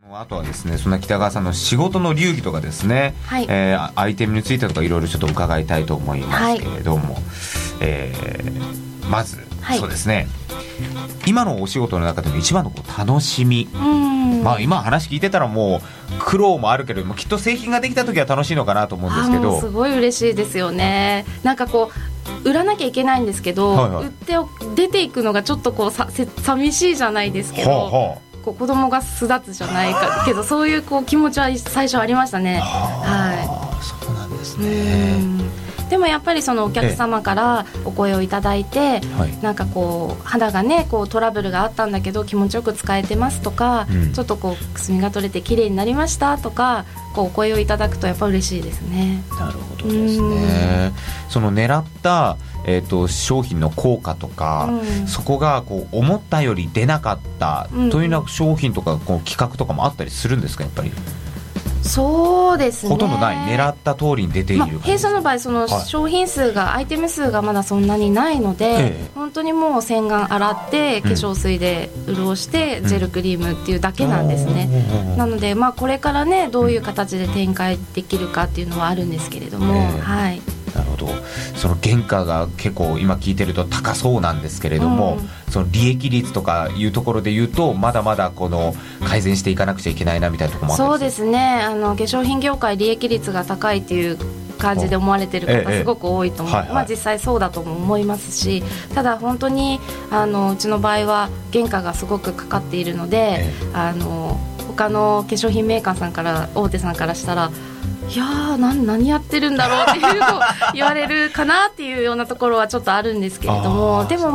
あとはですね、そんな北川さんの仕事の流儀とかですね、 はい、 アイテムについてとかいろいろちょっと伺いたいと思いますけれども、まず、はい、そうですね、今のお仕事の中でも一番の楽しみ、今話聞いてたらもう苦労もあるけれども、きっと製品ができた時は楽しいのかなと思うんですけど、 もうすごい嬉しいですよね。なんか売らなきゃいけないんですけど、はいはい、売って出ていくのがちょっと寂しいじゃないですけど、子供が巣立つじゃないかけど、そういう気持ちは最初ありましたね。はい、 そうなんですね。 でもやっぱりそのお客様からお声をいただいて、なんか肌がねトラブルがあったんだけど気持ちよく使えてますとか、ちょっとくすみが取れて綺麗になりましたとかお声をいただくとやっぱ嬉しいですね。 なるほどですね。その狙った商品の効果とか、そこが思ったより出なかったというような商品とか企画とかもあったりするんですか？やっぱりそうですね、 ほとんどない、狙った通りに出ている、 弊社の場合その商品数が、アイテム数がまだそんなにないので、本当にもう洗顔洗って化粧水で潤してジェルクリームっていうだけなんですね。なのでこれからねどういう形で展開できるかっていうのはあるんですけれども、はい。 なるほど。その原価が結構今聞いてると高そうなんですけれども、その利益率とかいうところで言うとまだまだ改善していかなくちゃいけないなみたいなところもあったり。 そうですね、化粧品業界利益率が高いっていう感じで思われてる方すごく多いと思う、実際そうだとも思いますし、ただ本当にうちの場合は原価がすごくかかっているので、他の化粧品メーカーさんから大手さんからしたらいやー何やってるんだろうっていう言われるかなっていうようなところはちょっとあるんですけれども、でも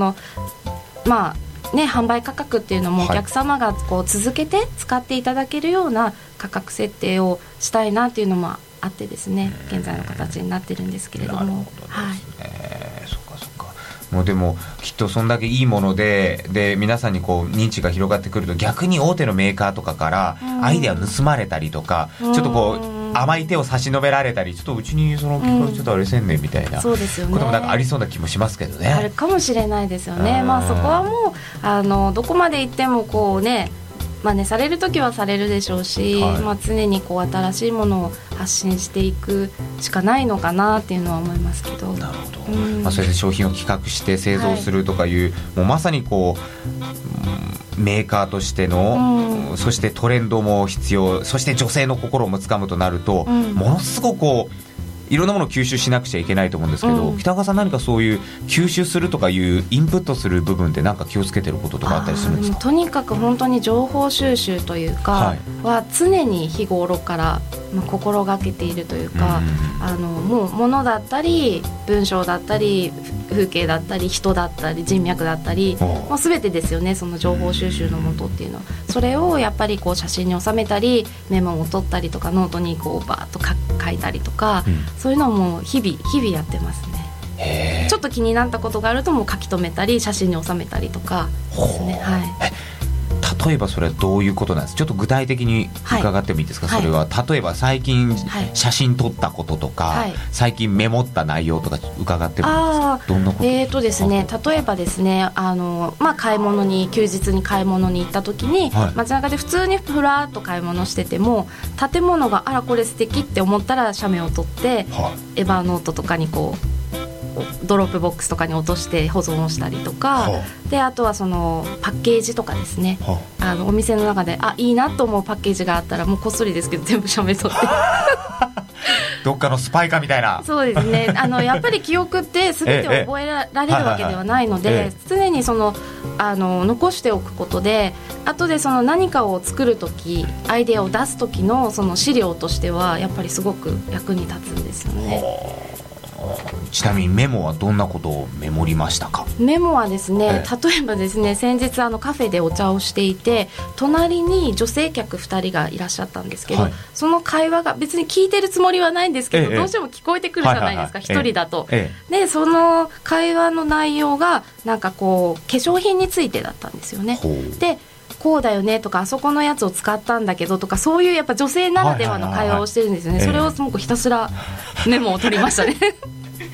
販売価格っていうのもお客様が続けて使っていただけるような価格設定をしたいなっていうのもあってですね、現在の形になってるんですけれども。 なるほどですね、そっかそっか。もうでもきっとそんだけいいもので皆さんに認知が広がってくると、逆に大手のメーカーとかからアイデアを盗まれたりとか、ちょっと甘い手を差し伸べられたり、ちょっとうちにその企画ちょっとあれせんねんみたいなこともなんかありそうな気もしますけどね。 あるかもしれないですよね。そこはもうどこまで行っても真似されるときはされるでしょうし、常に新しいものを発信していくしかないのかなっていうのは思いますけど。 なるほど、それで商品を企画して製造するとかいう、もうまさにメーカーとしての、そしてトレンドも必要、そして女性の心もつかむとなると、ものすごくいろんなものを吸収しなくちゃいけないと思うんですけど、北川さん何かそういう吸収するとかいうインプットする部分で何か気をつけてることとかあったりするんですか？ とにかく本当に情報収集というか、は常に日頃から心がけているというか、もう物だったり文章だったり風景だったり人だったり人脈だったり、全てですよね、その情報収集の元っていうのは。それをやっぱり写真に収めたりメモを取ったりとかノートにバーッと書いたりとか、そういうのも日々やってますね。ちょっと気になったことがあるともう書き留めたり写真に収めたりとかですね。 例えばそれはどういうことなんですか？ちょっと具体的に伺ってもいいですか？それは例えば最近写真撮ったこととか、最近メモった内容とか伺ってもいいですか？どんなことですね、例えばですね、休日に買い物に行った時に、街中で普通にふらっと買い物してても、建物がこれ素敵って思ったら写メを撮って、エヴァーノートとかにドロップボックスとかに落として保存をしたりとか、であとはそのパッケージとかですね、お店の中でいいなと思うパッケージがあったら、もうこっそりですけど全部写メ撮ってどっかのスパイかみたいな。 そうですね、やっぱり記憶って全て覚えられるわけではないので、常に残しておくことで、後で何かを作るとき、アイデアを出すときのその資料としてはやっぱりすごく役に立つんですよね。 ちなみにメモはどんなことをメモりましたか？ メモはですね、例えばですね、先日カフェでお茶をしていて、隣に女性客2人がいらっしゃったんですけど、その会話が別に聞いてるつもりはないんですけど、どうしても聞こえてくるじゃないですか、1人だと。でその会話の内容がなんか化粧品についてだったんですよね。でこうだよねとか、あそこのやつを使ったんだけどとか、そういうやっぱ女性ならではの会話をしてるんですよね。それをすごくひたすらメモを取りましたね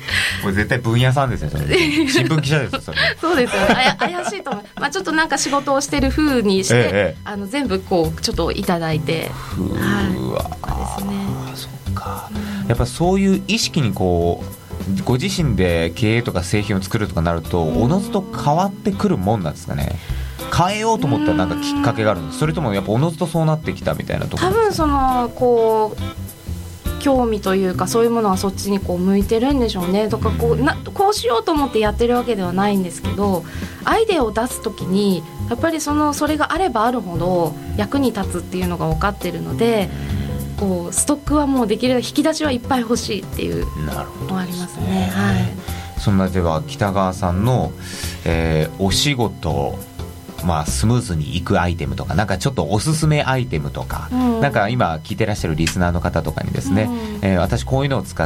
これ絶対分野さんですね、それ新聞記者ですよそれ。 そうですよね、怪しいと思う、まあ、ちょっとなんか仕事をしてる風にして、全部こうちょっといただいて、 うわ、 ですね、 そうか、やっぱそういう意識にこうご自身で経営とか製品を作るとかなると、おのずと変わってくるもんなんですかね。変えようと思ったらなんかきっかけがあるんです、それともやっぱおのずとそうなってきたみたいなところですか。 多分そのこう興味というかそういうものはそっちにこう向いてるんでしょうね。とかこうしようと思ってやってるわけではないんですけど、アイデアを出すときにやっぱりそれがあればあるほど役に立つっていうのが分かってるので、こうストックはもうできる引き出しはいっぱい欲しいっていうのはありますね。はい、 そんなでは北川さんの、お仕事、まあ、スムーズにいくアイテムとか、なんかちょっとおすすめアイテムとか、なんか今聞いてらっしゃるリスナーの方とかにですね、私こういうのを使って、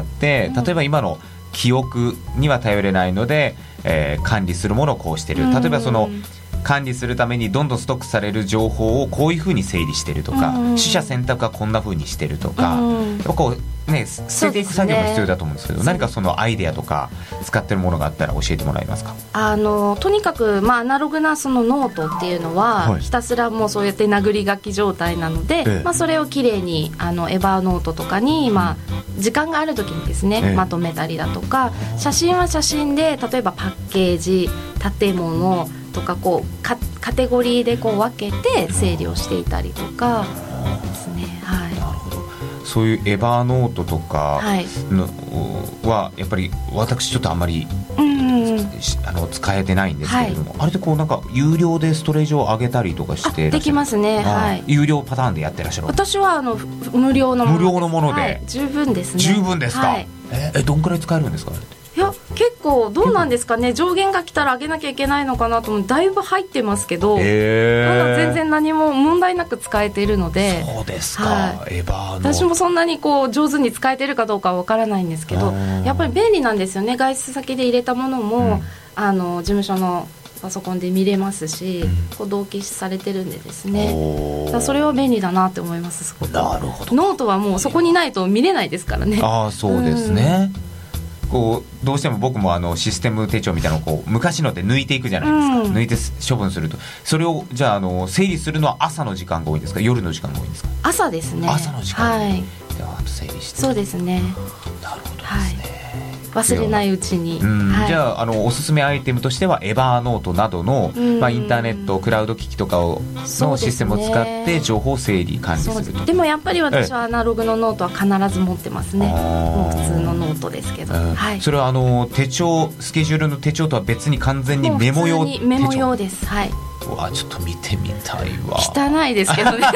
例えば今の記憶には頼れないので、管理するものをこうしてる、例えばその管理するためにどんどんストックされる情報をこういうふうに整理してるとか、取捨選択はこんなふうにしてるとか、やっぱこうね、捨てていく作業も必要だと思うんですけど、何かそのアイデアとか使ってるものがあったら教えてもらえますか。 とにかく、まあ、アナログなそのノートっていうのは、 はい、 ひたすらもうそうやって殴り書き状態なので、まあ、それをきれいにエバーノートとかに、まあ、時間がある時にですね、まとめたりだとか、写真は写真で例えばパッケージ、建物とかこうカテゴリーでこう分けて整理をしていたりとかですね。はい、 なるほど。そういうエバーノートとかのはやっぱり私ちょっとあんまり、使えてないんですけれども、あれでこうなんか有料でストレージを上げたりとかしてできますね。はい、 有料パターンでやってらっしゃる。 私は無料のもので、 はい、 十分ですね。 十分ですか。はい、どんくらい使えるんですか。 いや結構どうなんですかね、上限が来たら上げなきゃいけないのかなと思う。だいぶ入ってますけど、まだ全然何も問題なく使えているので。 そうですか。 はい、 エバーノート、 私もそんなにこう上手に使えてるかどうかは分からないんですけど、やっぱり便利なんですよね。外出先で入れたものも、事務所のパソコンで見れますし、こう同期されてるんでですね、それは便利だなって思います。すごく。 なるほど。 ノートはもうそこにないと見れないですからね。 そうですね。こうどうしても僕もシステム手帳みたいなのをこう昔ので抜いていくじゃないですか、抜いて処分すると、それをじゃあ整理するのは朝の時間が多いんですか、夜の時間が多いんですか。 朝ですね。 朝の時間、 はい、 では整理して。 そうですね。 なるほどですね。 忘れないうちに。 じゃあおすすめアイテムとしてはエバーノートなどの、インターネットクラウド機器とかのシステムを使って情報を整理管理すると。 でもやっぱり私はアナログのノートは必ず持ってますね。もう普通のノートですけど、 それは手帳、スケジュールの手帳とは別に完全にメモ用手帳。 メモ用です。はい。 うわ、ちょっと見てみたいわ。 汚いですけどね。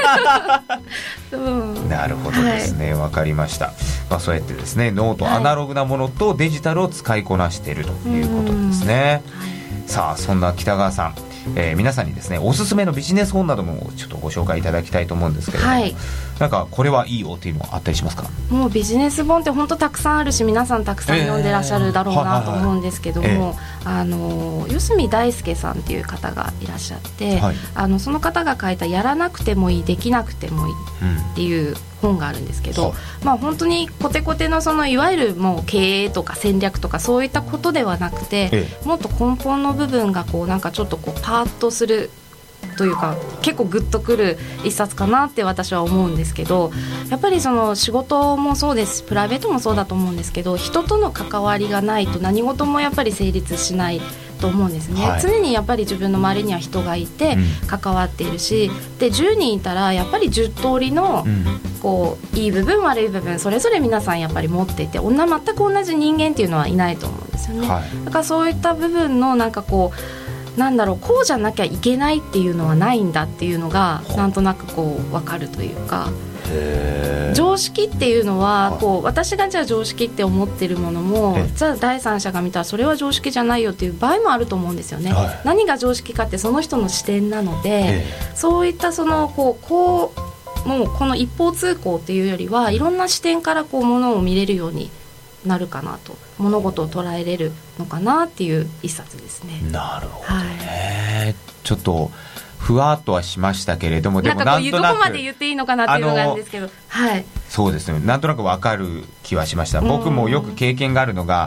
なるほどですね、わかりました。そうやってですね、ノート、アナログなものとデジタルを使いこなしているということですね。さあ、そんな北川さん、皆さんにですね、おすすめのビジネス本などもちょっとご紹介いただきたいと思うんですけれども、なんかこれはいいよっていうのはあったりしますか。 もうビジネス本って本当たくさんあるし、皆さんたくさん読んでらっしゃるだろうなと思うんですけども、四隅大輔さんっていう方がいらっしゃって、その方が書いたやらなくてもいい、できなくてもいいっていう本があるんですけど、本当にコテコテのいわゆるもう経営とか戦略とかそういったことではなくて、もっと根本の部分がこうなんかちょっとこうパーッとするというか、結構グッとくる一冊かなって私は思うんですけど、やっぱり仕事もそうです、プライベートもそうだと思うんですけど、人との関わりがないと何事もやっぱり成立しないと思うんですね。常にやっぱり自分の周りには人がいて関わっているし、で10人いたらやっぱり10通りのこういい部分悪い部分それぞれ皆さんやっぱり持っていて、全く同じ人間っていうのはいないと思うんですよね。だからそういった部分のなんかこうなんだろう、こうじゃなきゃいけないっていうのはないんだっていうのがなんとなくこう分かるというか、常識っていうのはこう私がじゃあ常識って思ってるものも、じゃあ第三者が見たらそれは常識じゃないよっていう場合もあると思うんですよね。何が常識かってその人の視点なので、そういったこうもうこの一方通行っていうよりはいろんな視点からこうものを見れるようになるかなと、物事を捉えれるのかなっていう一冊ですね。 なるほどね、ちょっとふわっとはしましたけれども、でもなんとなくどこまで言っていいのかなっていうのがあるんですけど、 そうですね、なんとなく分かる気はしました。僕もよく経験があるのが、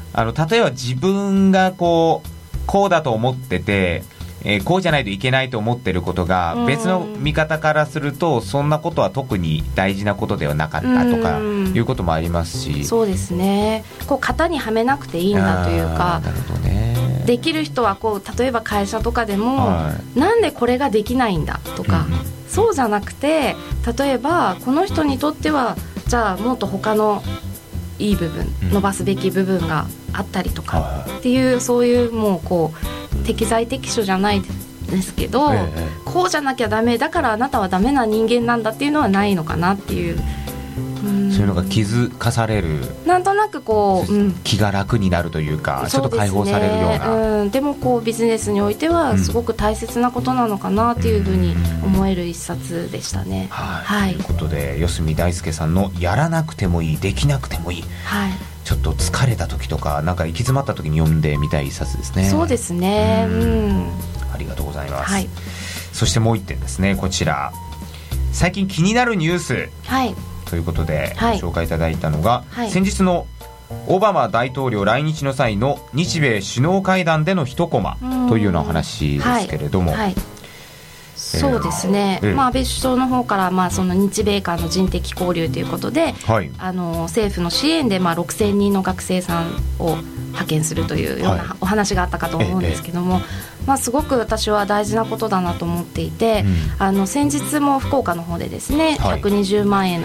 例えば自分がこうだと思ってて、こうじゃないといけないと思ってることが、別の見方からするとそんなことは特に大事なことではなかったとかいうこともありますし、 そうですね、型にはめなくていいんだというか、 なるほどね、 できる人は例えば会社とかでも、なんでこれができないんだとか、そうじゃなくて、例えばこの人にとってはじゃあもっと他のいい部分、伸ばすべき部分があったりとかっていう、そういうもう適材適所じゃないですけど、こうじゃなきゃダメだからあなたはダメな人間なんだっていうのはないのかなっていう、 そういうのが気づかされる、 なんとなく気が楽になるというか、ちょっと解放されるような、 でもビジネスにおいてはすごく大切なことなのかなっていうふうに思える一冊でしたね。 ということで、四隅大輔さんのやらなくてもいい、できなくてもいい、ちょっと疲れた時とかなんか行き詰まった時に読んでみたい一冊ですね。 そうですね、 ありがとうございます、そしてもう一点ですね、こちら最近気になるニュース、ということでご紹介いただいたのが、先日のオバマ大統領来日の際の日米首脳会談での一コマというようなお話ですけれども、 そうですね、安倍首相の方から、その日米間の人的交流ということで、政府の支援で、6000人の学生さんを派遣するというようなお話があったかと思うんですけども、すごく私は大事なことだなと思っていて、先日も福岡の方でですね、120万円の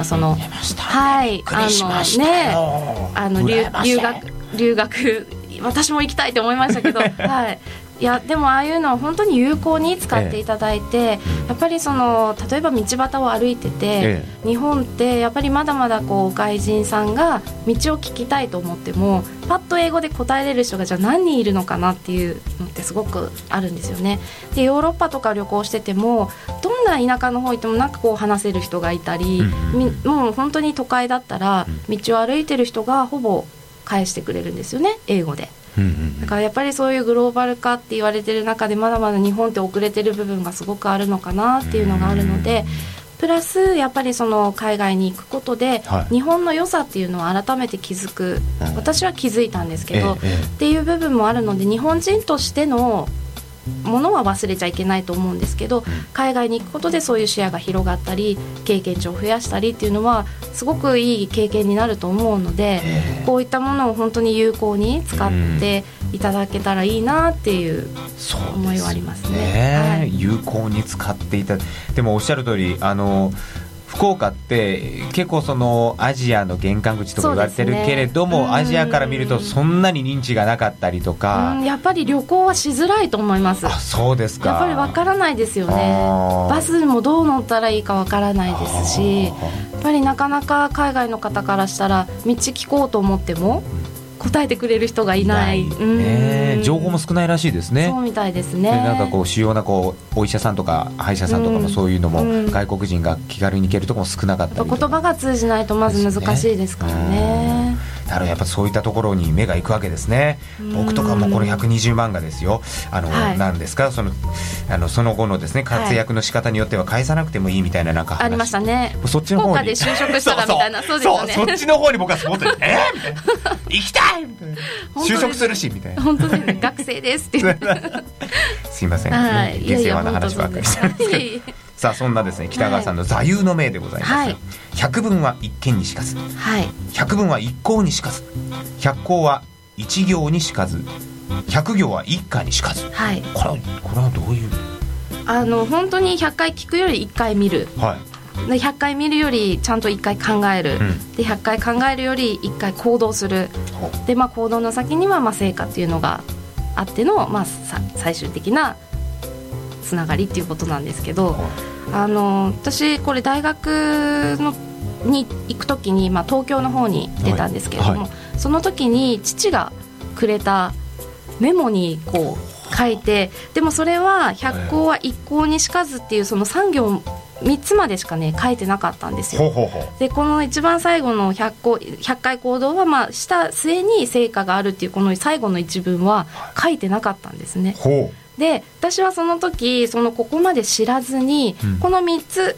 留学私も行きたいと思いましたけど、いやでもああいうのを本当に有効に使っていただいて、やっぱり例えば道端を歩いてて、日本ってやっぱりまだまだ外人さんが道を聞きたいと思ってもパッと英語で答えれる人がじゃあ何人いるのかなっていうのってすごくあるんですよね。でヨーロッパとか旅行しててもどんな田舎の方行ってもなんか話せる人がいたり、もう本当に都会だったら道を歩いてる人がほぼ返してくれるんですよね、英語で。だからやっぱりそういうグローバル化って言われてる中でまだまだ日本って遅れてる部分がすごくあるのかなっていうのがあるので、プラスやっぱり海外に行くことで、日本の良さっていうのを改めて気づく、私は気づいたんですけど、っていう部分もあるので、日本人としてのものは忘れちゃいけないと思うんですけど、海外に行くことでそういう視野が広がったり経験値を増やしたりっていうのはすごくいい経験になると思うので、こういったものを本当に有効に使っていただけたらいいなっていう思いはありますね。 有効に使っていた。でもおっしゃる通り、福岡って結構アジアの玄関口とか言われてるけれども、アジアから見るとそんなに認知がなかったりとか、 やっぱり旅行はしづらいと思います。 そうですか。 やっぱりわからないですよね。バスもどう乗ったらいいかわからないですし、やっぱりなかなか海外の方からしたら道聞こうと思っても答えてくれる人がいない、 情報も少ないらしいですね。 そうみたいですね。 でなんか主要なお医者さんとか歯医者さんとかもそういうのも、外国人が気軽に行けるところも少なかったり、 言葉が通じないとまず難しいですからね。 だからやっぱそういったところに目が行くわけですね。僕とかもこの120万がですよ、なんですか、その後のですね活躍の仕方によっては返さなくてもいいみたいな、なんか話ありましたね。 そっちの方に福岡で就職したらみたいな。そうですよね。 そっちの方に僕はすごくみたいな行きたいみたいな、就職するしみたいな。 本当ですね。学生ですってすいません、下世話な話ばっかりしてるんですけどさあそんなですね北川さんの座右の銘でございます、百聞は一見にしかず、百聞は一行にしかず、百行は一行にしかず、百行は一家にしかず、これはどういう本当に100回聞くより1回見る、100回見るよりちゃんと1回考える、で100回考えるより1回行動する、で、行動の先には成果っていうのがあっての、最終的なつながりっていうことなんですけど、私これ大学に行く時に、東京の方に出たんですけれども、その時に父がくれたメモに書いて、でもそれは百行は一行にしかずっていうその3行3つまでしかね書いてなかったんですよ。でこの一番最後の100回行動はした末に成果があるっていうこの最後の一文は書いてなかったんですね。で私はその時ここまで知らずに、この3つ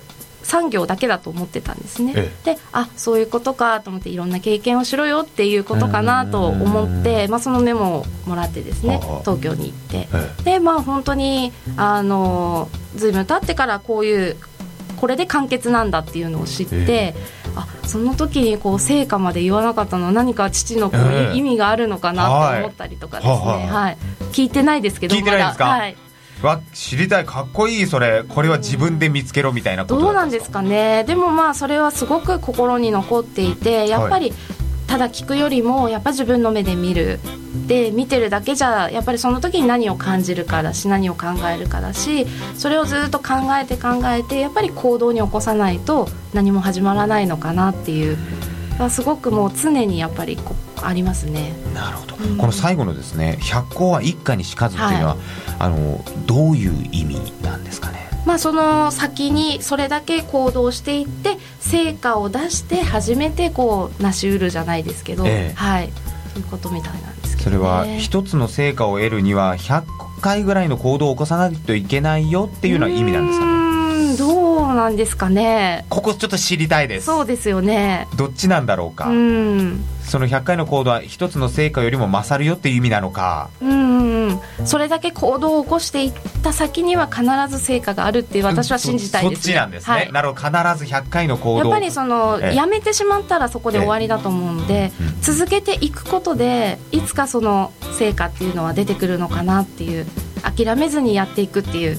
産業だけだと思ってたんですね。で、そういうことかと思って、いろんな経験をしろよっていうことかなと思って、そのメモをもらってですね、東京に行って、で本当にずいぶん経ってからこれで完結なんだっていうのを知って、その時に成果まで言わなかったのは何か父の意味があるのかなって思ったりとかですね、聞いてないですけど、 聞いてないですか、知りたい、かっこいい。これは自分で見つけろみたいなことどうなんですかね。でもそれはすごく心に残っていて、やっぱりただ聞くよりもやっぱ自分の目で見る、で見てるだけじゃやっぱりその時に何を感じるかだし、何を考えるかだし、それをずっと考えてやっぱり行動に起こさないと何も始まらないのかなっていう、すごくもう常にやっぱりありますね。 なるほど、この最後のですね、百行は一家にしかずっていうのは、どういう意味なんですかね。 その先にそれだけ行動していって成果を出して初めて成し得るじゃないですけど、そういうことみたいなんですけどね。 それは一つの成果を得るには100回ぐらいの行動を起こさないといけないよっていうような意味なんですかね。 どうなんですかね。 ここちょっと知りたいです。 そうですよね。 どっちなんだろうか。その100回の行動は一つの成果よりも勝るよっていう意味なのか。それだけ行動を起こしていった先には必ず成果があるっていう、私は信じたいですね。 そっちなんですね、なるほど。必ず100回の行動、 やっぱりやめてしまったらそこで終わりだと思うので、続けていくことでいつかその成果っていうのは出てくるのかなっていう、諦めずにやっていくっていう。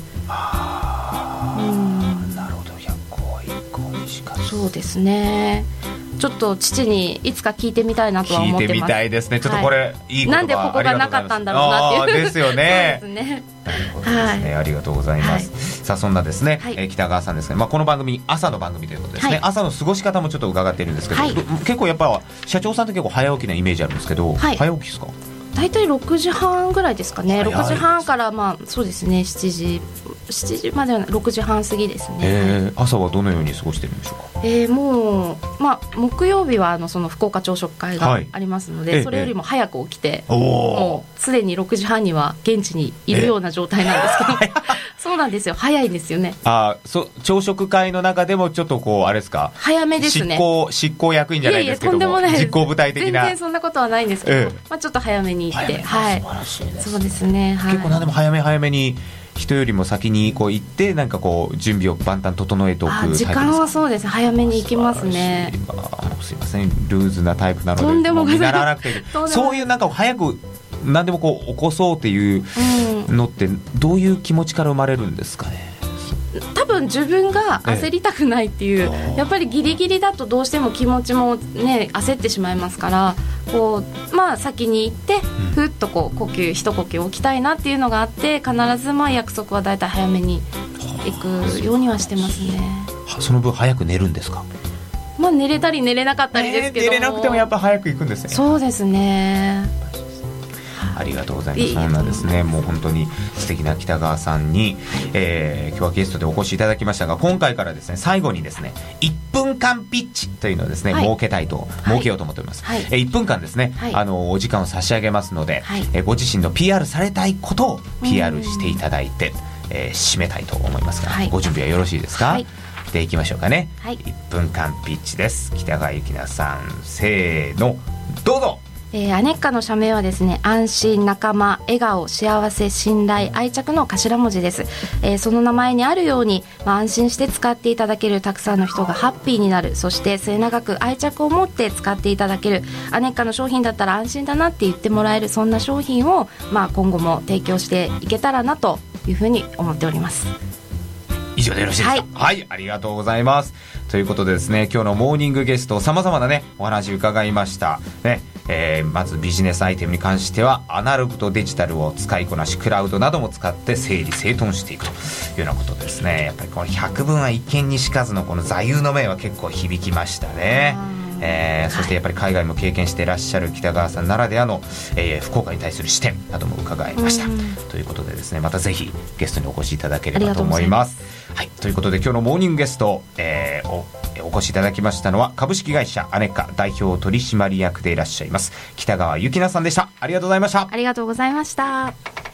なるほど。100個は1個にしかず。 そうですね。ちょっと父にいつか聞いてみたいなとは思ってます。 聞いてみたいですね。ちょっとこれ、いい言葉、 なんでここがなかったんだろうなっていう。 ですよね。 そうですね。 なるほどですね、ありがとうございます。さあ、そんなですね、北川さんですね、この番組朝の番組ということですね、朝の過ごし方もちょっと伺っているんですけど、結構やっぱ社長さんって結構早起きなイメージあるんですけど、早起きですか？ 大体6時半ぐらいですかね。6時半からそうですね、7時までは6時半過ぎですね。 朝はどのように過ごしてるんでしょうか？ もう、木曜日はその福岡朝食会がありますので、それよりも早く起きて、もうすでに6時半には現地にいるような状態なんですけど、そうなんですよ、早いですよね。 朝食会の中でもちょっとあれですか、 早めですね。 執行役員じゃないですけども、 とんでもないです。 実行部隊的な。 全然そんなことはないんですけど、ちょっと早めに行って、素晴らしいです。そうですね、 結構何でも早めに人よりも先に行って準備を万端整えておくタイプですか？ 時間はそうです、早めに行きますね。 すいません、ルーズなタイプなのでとんでも見習わなくてそういう早く何でも起こそうっていうのってどういう気持ちから生まれるんですかね？ 多分自分が焦りたくないっていう、やっぱりギリギリだとどうしても気持ちもね焦ってしまいますから、先に行ってふっと一呼吸置きたいなっていうのがあって、必ず約束はだいたい早めに行くようにはしてますね。 その分早く寝るんですか？ 寝れたり寝れなかったりですけど、 寝れなくてもやっぱ早く行くんですね。 そうですね。 ありがとうございます。そんなですね、もう本当に素敵な北川さんに、今日はゲストでお越しいただきましたが、今回からですね、最後にですね、1分間ピッチというのをですね、設けようと思っております。1分間ですね、お時間を差し上げますので、ご自身の PR されたいことを PR していただいて、締めたいと思いますが、ご準備はよろしいですか？で、いきましょうかね。1分間ピッチです。北川幸奈さん、せーの、どうぞ。 アネッカの社名はですね、安心、仲間、笑顔、幸せ、信頼、愛着の頭文字です。その名前にあるように、安心して使っていただけるたくさんの人がハッピーになる、そして末永く愛着を持って使っていただける、アネッカの商品だったら安心だなって言ってもらえる、そんな商品を、今後も提供していけたらなというふうに思っております。 以上でよろしいですか？はい、ありがとうございます。ということでですね、今日のモーニングゲスト、様々なねお話伺いましたね。まずビジネスアイテムに関してはアナログとデジタルを使いこなし、クラウドなども使って整理整頓していくというようなことですね。やっぱりこの百聞は一見にしかずのこの座右の銘は結構響きましたね。そしてやっぱり海外も経験していらっしゃる北川さんならではの、福岡に対する視点なども伺いました。ということでですね、またぜひゲストにお越しいただければと思います。はい、ということで今日のモーニングゲスト、お越しいただきましたのは株式会社アネッカ代表取締役でいらっしゃいます北川幸奈さんでした。ありがとうございました。 ありがとうございました。